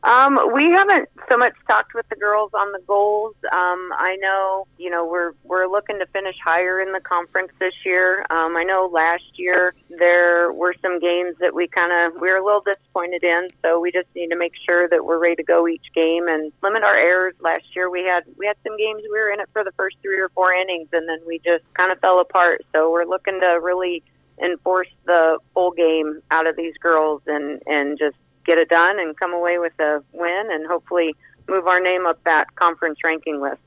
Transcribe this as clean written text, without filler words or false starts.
We haven't so much talked with the girls on the goals. I know, we're looking to finish higher in the conference this year. I know last year there were some games that we were a little disappointed in, so we just need to make sure that we're ready to go each game and limit our errors. Last year we had some games we were in it for the first 3 or 4 innings, and then we just kind of fell apart. So we're looking to really enforce the full game out of these girls and just get it done and come away with a win and hopefully move our name up that conference ranking list.